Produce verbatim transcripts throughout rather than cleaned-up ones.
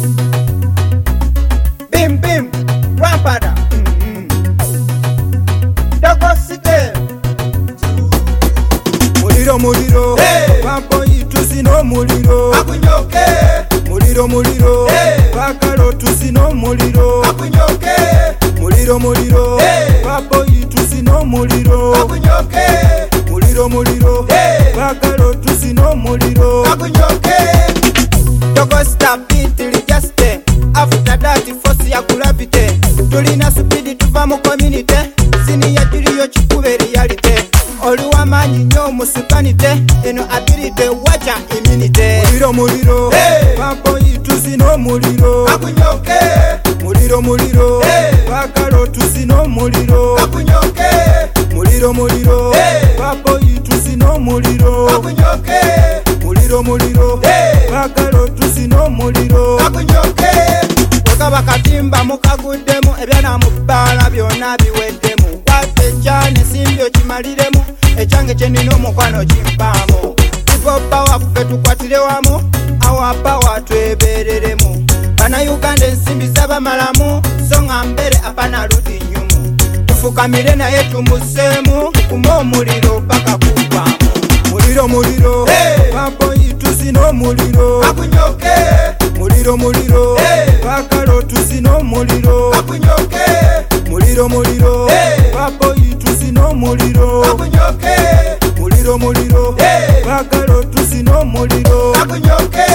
Bim bim, rampada. Mm-hmm. Dogo city. Muliro muliro, hey. Pampo itusino muliro. Akunyoke. Muliro muliro, hey. Bakalo tusino muliro. Akunyoke. Muliro muliro, hey. Pampo itusino muliro. Akunyoke. Muliro muliro, hey. Bakalo tusino muliro. Akunyoke. Dogo stop it till it just stay. After that force ya gravity. Tulina speed tuva mu community. Sini ya turiyo chikube reality. Oluwa manyi nyo musikanite. Eno ability wacha immunity. Muliro muliro, hey. Pampo itusino muliro. Akunyoke. Muliro muliro, hey. Bakalo tusino muliro. Akunyoke. Muliro muliro, hey. Pampo itusino muliro. Akunyoke. Muliro muliro, hey. Bakalo tusino muliro. Akunyoke. Wekaba katimba mukagudemu ebyana mubala byonna biweddemu. Wate kyane simbyo kimaliremu ekyange kyenina omukwano kimpaamu. People power ffe tukwatire wamu awa power twebereremu. Bana Uganda ensimbi zabamalamu so nga mbere apana rudi nyumu. Tufukamire naye tumuseemu kuma omuliro paka kugwamu. Muliro muliro, hey. Pampo itusino muliro. Akunyoke. Muliro muliro, hey. Bakalo tusino muliro. Akunyoke. Muliro muliro, hey. Pampo itusino muliro. Akunyoke. Muliro muliro, hey. Bakalo tusino muliro. Akunyoke.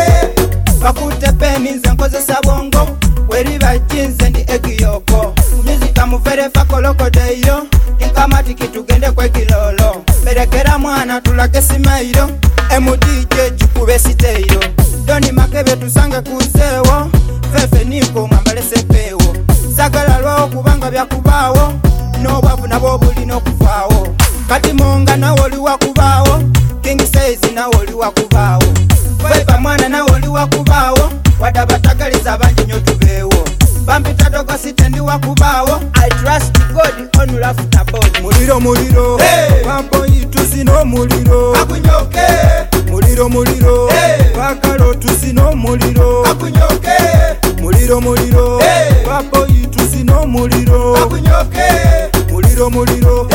Bakute peni nze nkozesa bongo weriba jinze ndi ekiyoko. Muzika muferefa kolokodeyo inkamati kitugende kwekilolo. Berekera mwana tulake simairo M D J chikube siteiro. Doni makebe tusange kusewo fefe niko mwambale sepewo. Sagala lwawo kubanga byakubawo n'obwavu nabo bulina okuvaawo. Kati monga nawo oli wakubaawo. King size nawo oli wakubaawo. Feba mwana nawo oli wakubaawo. Wadda batagaliza bangi nyo tubeewo. Bampita Dogo City ndi wakubaawo. I trust God on love na body. Muliro muliro, hey. Pampo itusino muliro. Akunyoke. Muliro muliro, hey. Bakalo tusino muliro. Akunyoke. Muliro muliro, hey. Pampo itusino muliro. Akunyoke. Muliro muliro,